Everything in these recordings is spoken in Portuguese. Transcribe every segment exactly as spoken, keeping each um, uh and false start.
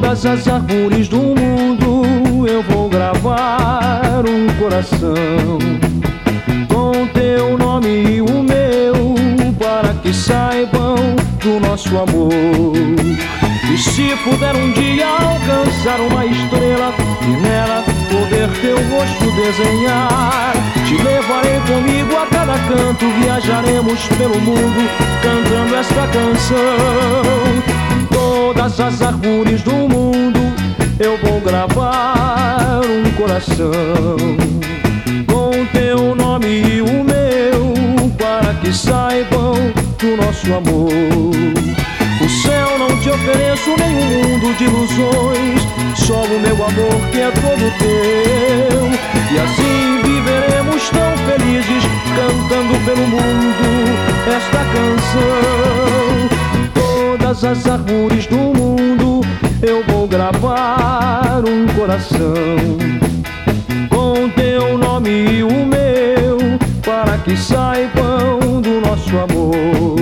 todas as árvores do mundo eu vou gravar um coração com teu nome e o meu, para que saibam do nosso amor. E se puder um dia alcançar uma estrela e nela poder teu rosto desenhar, te levarei comigo a cada canto, viajaremos pelo mundo cantando esta canção. Todas as árvores do mundo eu vou gravar um coração com teu nome e o meu, para que saibam do nosso amor. O céu não te ofereço nenhum mundo de ilusões, só o meu amor que é todo teu. E assim viveremos tão felizes, cantando pelo mundo esta canção. Todas as árvores do mundo eu vou gravar um coração com teu nome e o meu, para que saibam do nosso amor.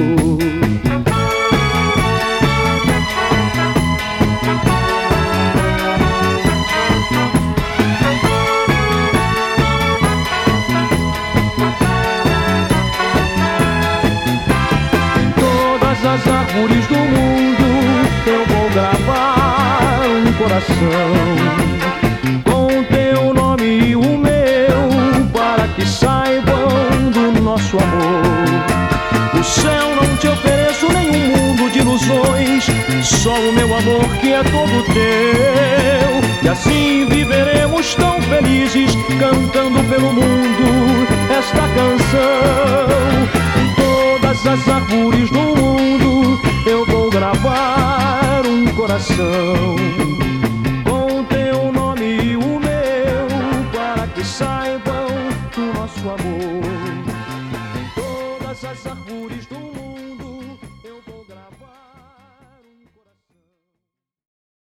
As árvores do mundo eu vou gravar um coração com teu nome e o meu, para que saibam do nosso amor. O céu não te ofereço nenhum mundo de ilusões, só o meu amor que é todo teu. E assim viveremos tão felizes, cantando pelo mundo esta canção. Todas as árvores do mundo eu vou gravar um coração com teu nome e o meu, para que saibam do nosso amor. Todas as árvores do